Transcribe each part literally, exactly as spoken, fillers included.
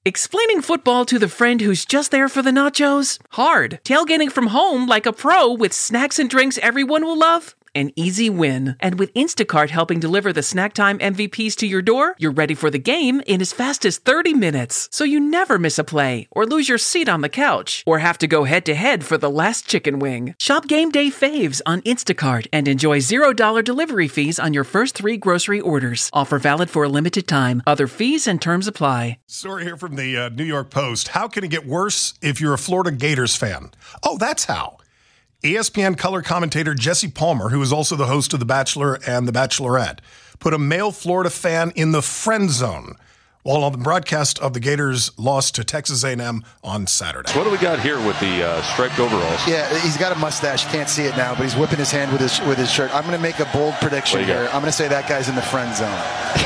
Explaining football to the friend who's just there for the nachos? Hard. Tailgating from home like a pro with snacks and drinks everyone will love? An easy win. And with Instacart helping deliver the snack time M V Ps to your door, you're ready for the game in as fast as thirty minutes. So you never miss a play, or lose your seat on the couch, or have to go head-to-head for the last chicken wing. Shop Game Day Faves on Instacart and enjoy zero dollars delivery fees on your first three grocery orders. Offer valid for a limited time. Other fees and terms apply. Story here from the uh, New York Post. How can it get worse if you're a Florida Gators fan? Oh, that's how. E S P N color commentator Jesse Palmer, who is also the host of The Bachelor and The Bachelorette, put a male Florida fan in the friend zone while on the broadcast of the Gators' loss to Texas A and M on Saturday. So what do we got here with the uh, striped overalls? Yeah, he's got a mustache. You can't see it now, but he's whipping his hand with his with his shirt. I'm going to make a bold prediction here. I'm going to say that guy's in the friend zone.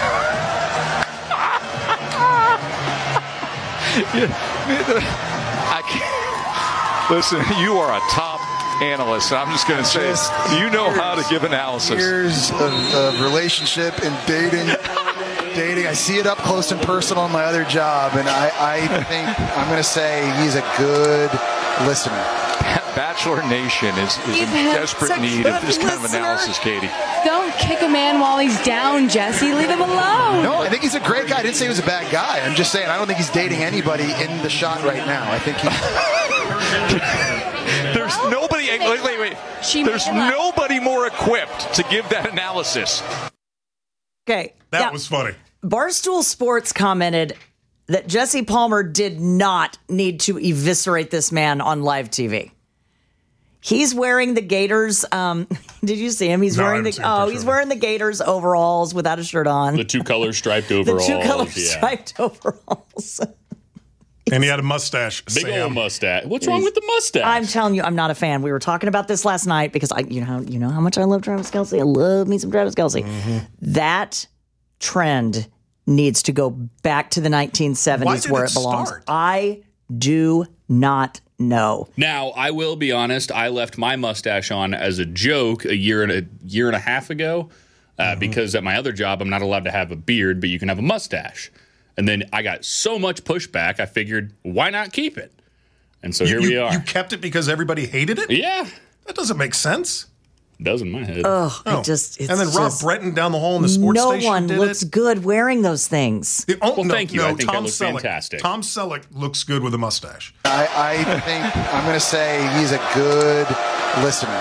I can't. Listen, you are a top analyst. I'm just going to say, just you know years, how to give analysis. Years of, of relationship and dating. dating. I see it up close and personal in my other job, and I, I think I'm going to say he's a good listener. Bachelor Nation is, is in desperate need of this kind of analysis, Katie. Don't kick a man while he's down, Jesse. Leave him alone. No, I think he's a great guy. I didn't say he was a bad guy. I'm just saying I don't think he's dating anybody in the shot right now. I think he's... There's nobody. Wait, wait, wait. There's nobody more equipped to give that analysis. Okay. That yeah. was funny. Barstool Sports commented that Jesse Palmer did not need to eviscerate this man on live T V. He's wearing the Gators. Um, did you see him? He's no, wearing the oh, he's wearing the Gators overalls without a shirt on. The two color striped overalls. the two color yeah. striped overalls. And he had a mustache. Big Sam. old mustache. What's wrong with the mustache? I'm telling you, I'm not a fan. We were talking about this last night because I, you know, you know how much I love Travis Kelce. I love me some Travis Kelce. Mm-hmm. That trend needs to go back to the nineteen seventies where it, it belongs. Start? I do not know. Now, I will be honest. I left my mustache on as a joke a year and a year and a half ago uh, mm-hmm. because at my other job, I'm not allowed to have a beard, but you can have a mustache. And then I got so much pushback, I figured, why not keep it? And so you, here you, we are. You kept it because everybody hated it? Yeah. That doesn't make sense. It does in my head. Ugh, oh. it just, it's and then Rob just, Bretton down the hall in the sports no station one did looks it. good wearing those things. The, oh, well, no, thank you. No, I think Tom that looks Selleck, fantastic. Tom Selleck looks good with a mustache. I, I think I'm going to say he's a good listener.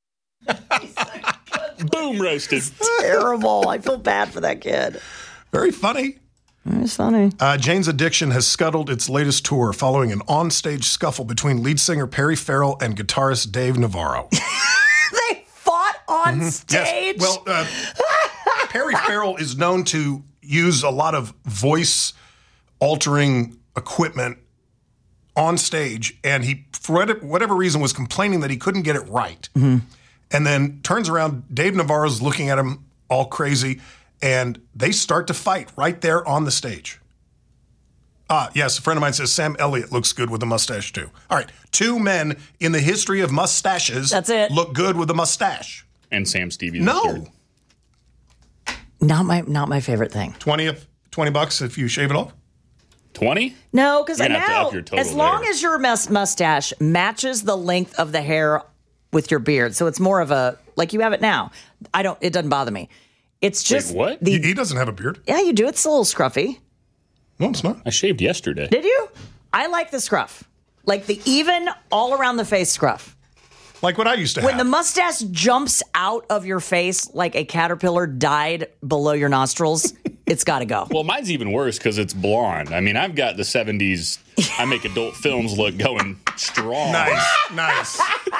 Boom, roasted. Terrible. I feel bad for that kid. Very funny. It's funny. Uh, Jane's Addiction has scuttled its latest tour following an onstage scuffle between lead singer Perry Farrell and guitarist Dave Navarro. They fought on mm-hmm. stage? Yes. Well, uh, Perry Farrell is known to use a lot of voice-altering equipment on stage, and he, for whatever reason, was complaining that he couldn't get it right. Mm-hmm. And then turns around, Dave Navarro's looking at him all crazy, and they start to fight right there on the stage. Ah, yes, a friend of mine says Sam Elliott looks good with a mustache, too. All right, two men in the history of mustaches That's it. look good with a mustache. And Sam Stevie. No. Not my not my favorite thing. twenty, twenty bucks if you shave it off? twenty? No, because You're gonna have to now, up your total as long there. as your mus- mustache matches the length of the hair with your beard, so it's more of a, like you have it now. I don't, it doesn't bother me. It's just Wait, what? the, He, he doesn't have a beard. yeah, you do. It's a little scruffy. No, it's not. I shaved yesterday. Did you? I like the scruff. Like the even all around the face scruff. Like what I used to When have. the mustache jumps out of your face like a caterpillar died below your nostrils, it's got to go. Well, mine's even worse because it's blonde. I mean, I've got the seventies, I make adult films look going strong. Nice, nice.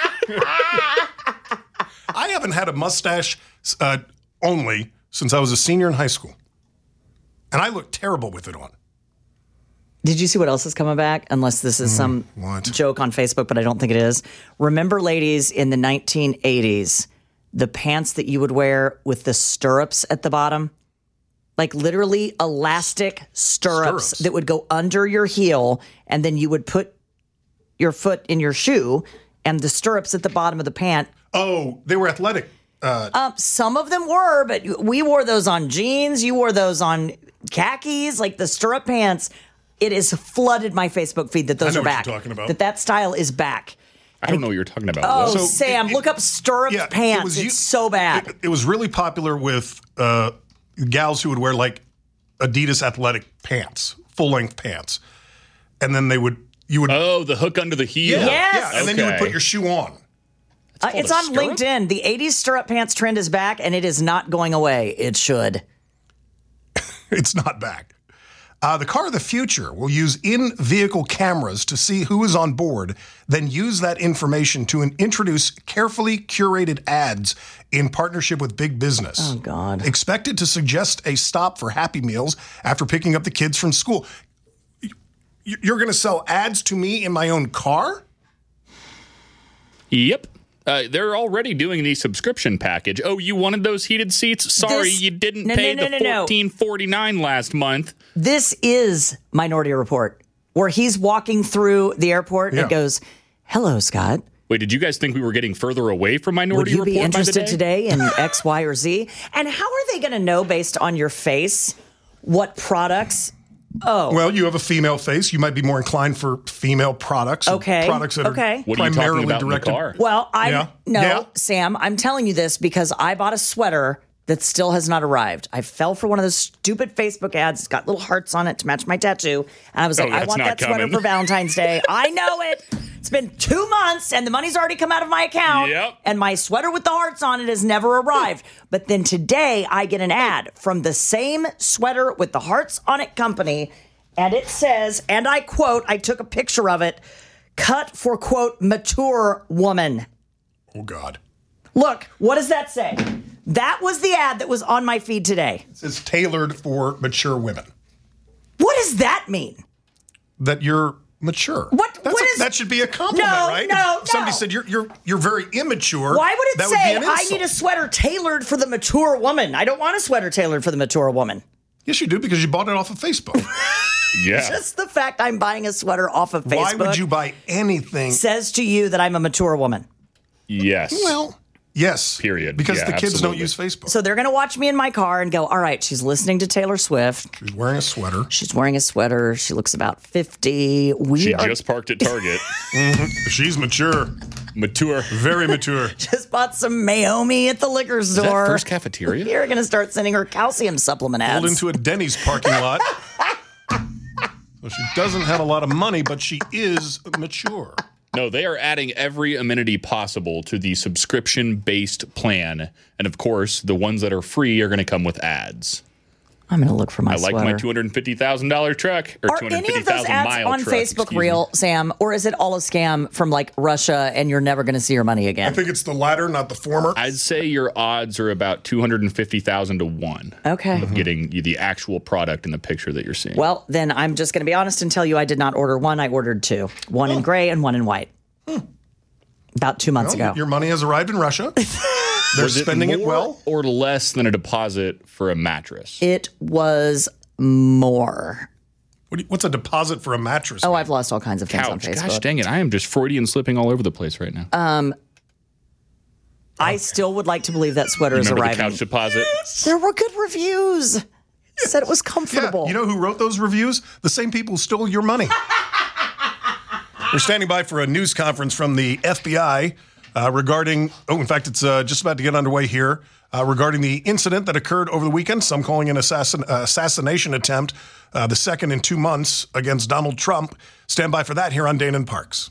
I haven't had a mustache uh, only since I was a senior in high school. And I look terrible with it on. Did you see what else is coming back? Unless this is some what? joke on Facebook, but I don't think it is. Remember, ladies, in the nineteen eighties, the pants that you would wear with the stirrups at the bottom? Like literally elastic stirrups, Stirrups. that would go under your heel, and then you would put your foot in your shoe, and the stirrups at the bottom of the pant. Oh, they were athletic. Uh, Um, some of them were, but we wore those on jeans. You wore those on khakis, like the stirrup pants. it has flooded my Facebook feed that those I know are what back. you're talking about. That that style is back. I don't know what you're talking about. Oh, So Sam, it- look up stirrup Yeah, pants. it was it's u- so bad. It, it was really popular with uh, gals who would wear like Adidas athletic pants, full length pants, and then they would you would Oh, the hook under the heel. yeah, Yes. yeah, and then you would Okay. put your shoe on. Uh, called it's a on stirrup? LinkedIn. The eighties stirrup pants trend is back, and it is not going away. It should. It's not back. Uh, the car of the future will use in-vehicle cameras to see who is on board, then use that information to in- introduce carefully curated ads in partnership with big business. Oh, God. Expected to suggest a stop for Happy Meals after picking up the kids from school. Y- You're going to sell ads to me in my own car? Yep. Uh, they're already doing the subscription package. Oh, you wanted those heated seats? Sorry, This- you didn't No, pay no, no, the no, no. fourteen forty-nine last month. This is Minority Report, where he's walking through the airport Yeah. and goes, "Hello, Scott. Wait, did you guys think we were getting further away from Would Minority you Report be interested by the day? today in X, Y, or Z?" And how are they going to know based on your face what products? Oh, Well, you have a female face. You might be more inclined for female products. or Okay, Products that okay. are What are you primarily talking about in the directed. car? well, I Yeah. no, Yeah. Sam. I'm telling you this because I bought a sweater that still has not arrived. I fell for one of those stupid Facebook ads. It's got little hearts on it to match my tattoo, and I was like, Oh, I that's want not that sweater coming. for Valentine's Day. I know it. It's been two months, and the money's already come out of my account. Yep. And my sweater with the hearts on it has never arrived. But then today, I get an ad from the same sweater with the hearts on it company, and it says, and I quote, I took a picture of it, cut for, quote, mature woman. Oh, God. Look, what does that say? That was the ad that was on my feed today. It's tailored for mature women. What does that mean? That you're mature. What- That's what a- is- that should be a compliment, No, right? no, If somebody no. said you're you're you're very immature. Why would it that say would be an I insult. need a sweater tailored for the mature woman? I don't want a sweater tailored for the mature woman. Yes, you do because you bought it off of Facebook. Yeah. Just the fact I'm buying a sweater off of Facebook Why would you buy anything? says to you that I'm a mature woman. Yes. Well, yes. Period. Because Yeah, the kids absolutely. don't use Facebook. So they're going to watch me in my car and go, all right, she's listening to Taylor Swift. She's wearing a sweater. She's wearing a sweater. She looks about fifty. We She are just parked at Target. She's mature. Mature. Very mature. just bought some Mayomi at the liquor Is that store. First Cafeteria? You're going to start sending her calcium supplement ads. Pulled into a Denny's parking lot. So she doesn't have a lot of money, but she is mature. No, they are adding every amenity possible to the subscription-based plan. And of course, the ones that are free are going to come with ads. I'm going to look for my I like sweater. my two hundred fifty thousand dollars truck or Are two hundred any fifty of those thousand ads mile on truck. Facebook excuse real, me. Sam, or is it all a scam from like Russia and you're never going to see your money I again? think it's the latter, not the former. I'd say your odds are about two hundred fifty thousand to one Okay. of getting you the actual product in the picture that you're seeing. Well, then I'm just going to be honest and tell you I did not order one. I ordered two, one in gray and one in white. About two months Well, ago. your money has arrived in Russia. They're Was spending it more well. or less than a deposit for a mattress? It was more. What do you, what's a deposit for a mattress? Oh, I've lost all kinds of things on Couch. Facebook. Gosh dang it. I am just Freudian slipping all over the place right now. I still would like to believe that sweater is Remember the arriving. couch deposit? There were good reviews. It said it was Yeah, comfortable. you know who wrote those reviews? The same people who stole your money. We're standing by for a news conference from the F B I uh, regarding, oh, in fact, it's uh, just about to get underway here, uh, regarding the incident that occurred over the weekend, some calling an assassin, uh, assassination attempt, uh, the second in two months against Donald Trump. Stand by for that here on Dana and Parks.